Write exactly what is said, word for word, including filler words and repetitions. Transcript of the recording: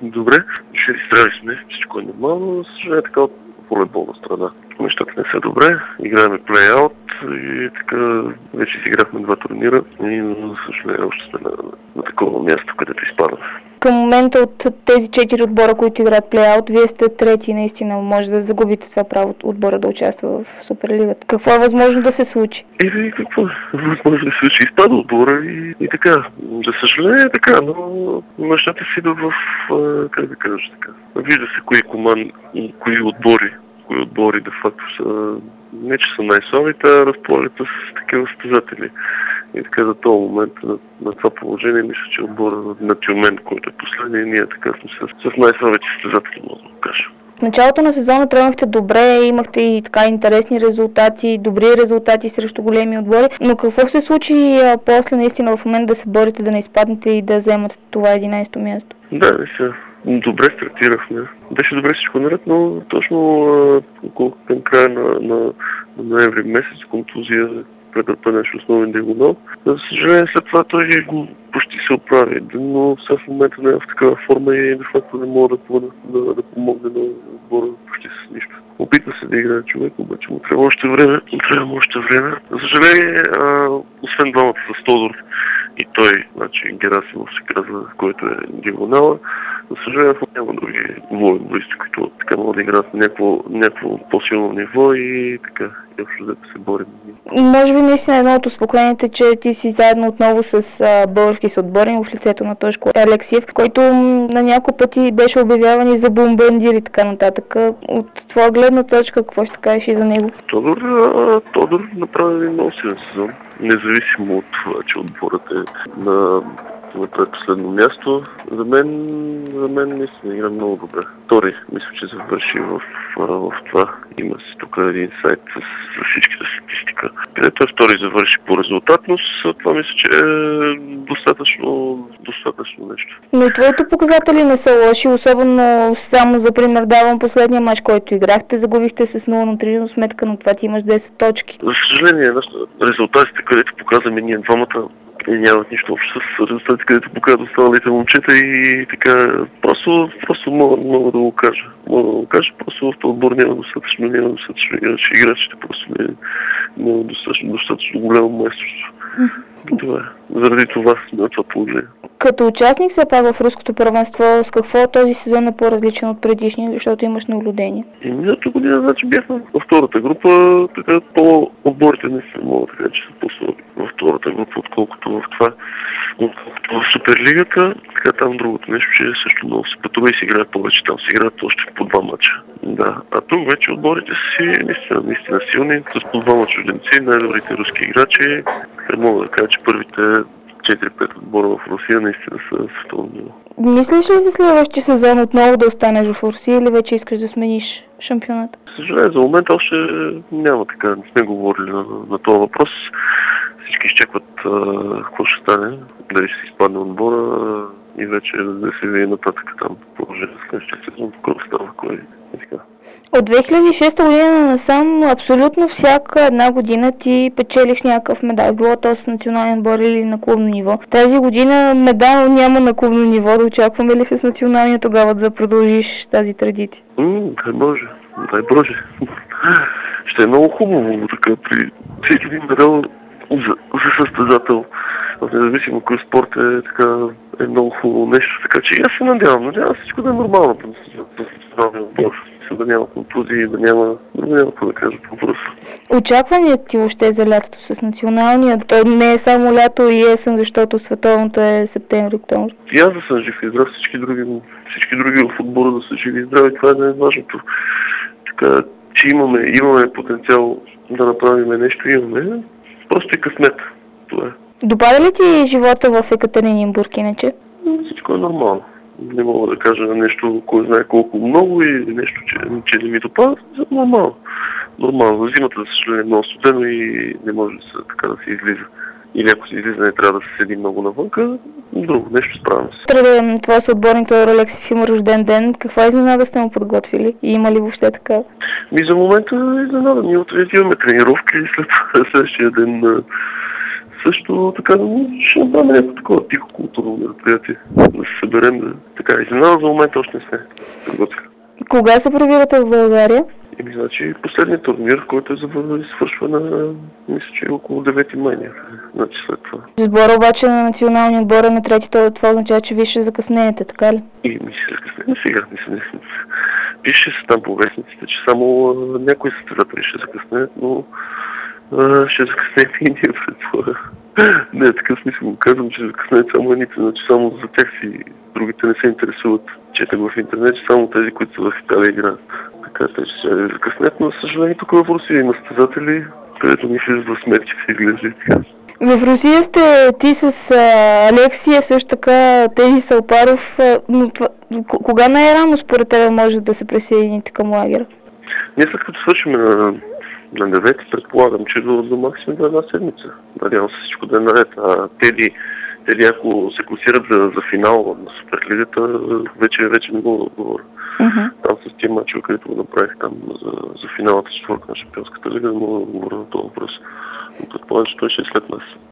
добре. Ще изстреляли сме, всичко е нормално, съжаление така от волейболна страна. Нещата не са добре, играем плей-аут и така вече си играхме два турнира и за съжаление още сме на, на такова място, където изпадаме. Към момента от тези четири отбора, които играят плей-аут, вие сте трети, наистина може да загубите това право отбора да участва в Суперлигата. Какво е възможно да се случи? И какво е възможно да се случи? Изпада отбора и, и така. За съжаление е така, но нещата си идват в, как да кажа така. Вижда се кои команди, кои отбори, кои отбори де факто са, не че са най-слабите, а разполагат с такива състезатели. И така за този момент на, на това положение, мисля, че отбора на Тюмен, който е последния, ние така сме с, с най-слабите състезатели, може да го кажа. В началото на сезона тръгнахте добре, имахте и така интересни резултати, добри резултати срещу големи отбори, но какво се случи а, после наистина в момент да се борите, да не изпаднете и да вземате това единайсето място? Да, мисля, добре стартирахме. Беше добре всичко наред, но точно а, към края на, на, на ноември месец контузия претърпенеш основен диагонал. За съжаление след това той почти се оправи, но сега в момента не е в такава форма и де факто не мога да, да, да помогне на отбора почти с нищо. Опитва се да играе човек, обаче му трябва още време. Трябва още време. За съжаление, а, освен двамата с Тодор и той, значи Герасимов се казва, който е диагонала, за съжаление няма други волейболисти, които така могат да играят на някакво, някакво по-силно ниво и така, и общо да се борим. Може би наистина едно от успокоените, че ти си заедно отново с а, български съотборник в лицето на Тошко Алексиев, който на няколко пъти беше обявяван и за бомбандир и така нататък. От твоя гледна точка, какво ще кажеш и за него? Тодор, а, Тодор направи един много силен сезон, независимо от това, че отборът е на на предпоследно място. За мен, за мен наистина игра много добре. Втори, мисля, че завърши в, в това. Има си тук един сайт с, с всичките статистика. Където е втори завърши по резултатност, това мисля, че е достатъчно, достатъчно нещо. Но и твоите показатели не са лоши, особено само за пример давам последния мач, който играхте, загубихте с нула на три, но сметка на това ти имаш десет точки. За съжаление, резултатите, където показваме ние двамата, и нямат нищо общо с резултати, където показват останалите момчета и така, просто, просто мога, мога да го кажа. Мога да го кажа, просто в този отбор няма достатъчно, няма достатъчно играчи. Играчите просто не, няма достатъчно, достатъчно голямо майсторство. Това е. Заради това на това положение. Като участник все пак в руското първенство, с какво този сезон е по-различен от предишния, защото имаш наблюдение? И миналата година, значи бяхме във втората група, така по-отборите не се могат да кажа, че са по-слаби във втората група, отколкото в това, отколкото в Суперлигата. Така там другото нещо, че също много се пътува и се играят повече, там се играят още по два мача. Да. А тук вече отборите си наистина, наистина силни, с по двама чужденци, най-добрите руски играчи. Не мога да кажа, че първите четири-пет отбора в Русия наистина са световно ниво. Мислиш ли за следващия сезон отново да останеш в Русия или вече искаш да смениш шампионата? Съжаление, за момента още няма така, не сме говорили на, на този въпрос. Всички изчакват какво ще стане, дали ще се изпадне отбора а, и вече да се види нататък там положение с следващия сезон, какво става, кой е така. От две хиляди и шеста година насам абсолютно всяка една година ти печелиш някакъв медал, било то с национален отбор или на клубно ниво. Тази година медал няма на клубно ниво, да очакваме ли с националния тогава да продължиш тази традиция? М, дай Боже, дай Боже. Ще е много хубаво така при всеки един медал за, за състезател. В независимо кой спорт е така е много хубаво нещо, така че аз се надявам, надявам всичко да е нормално за националния отбор. Да няма контузии, да няма, да няма какво да кажа по въпроса. Очакваният ти въобще за лятото с националния? То не е само лято и есен, защото световното е септември-октомври. И аз да съм жив и здрав, всички други, всички други в отбора да са живи и здрави, това е най-важното. Така, че имаме, имаме потенциал да направим нещо, имаме, просто и късмет. Това е. Допада ли ти живота в Екатеринбург иначе? Всичко е нормално. Не мога да кажа нещо, кой знае колко много и нещо, че, че не ми допада. Нормално. Нормално. Зимата, за съжаление, е много студено и не може да се, така да се излиза. Или ако се излиза, не трябва да се седи много навънка. Друго нещо, справям се. Преди това съотборник Тодор Алексиев има рожден ден. Каква изненада сте му подготвили? И има ли въобще така? Ми за момента изненада. Ние отиваме тренировки и след следващия ден също така ще направим някакво такова тихо културно мероприятие. Да се съберем, да така. Изненада за момента още не сме подготвили. Кога се прибирате в България? Еми, значи последният турнир, който е завършва и свършва на, мисля, че около девети май някъде. Значи след това. Сбора обаче на националния отбор е на трети, това означава, че вие ще закъснеете, така ли? И ми се закъснем сега, мисля, не съм. Пише се там по вестниците, че само а, някои състезатели ще закъснеят, но а, ще закъснем и ние пред това. Не, такъв смисъл го казвам, че закъснеят само едните, значи само за тях си, другите не се интересуват. Четах в интернет, че само тези, които са в Италия играят. Така, те ще се закъснят, но за съжаление тук в Русия има състезатели, където ми влизат в сметките и глежда така. В Русия сте ти с а, Алексия, също така Теди Салпаров, а, но това, кога най-рано според тебе може да се присъедините към лагера? Ние след като свършим на, на девети, предполагам, че до, до максимум до една седмица. Надявам се всичко да е наред. А Теди, Теди ако се класират за, за финал на Суперлигата, вече, вече не мога да отговоря. Uh-huh. Там с тия мачове, където го направих там за, за финалата четвърка на Шампионската лига, не мога да отговоря на този въпрос. Но предполагам, че той ще е след нас.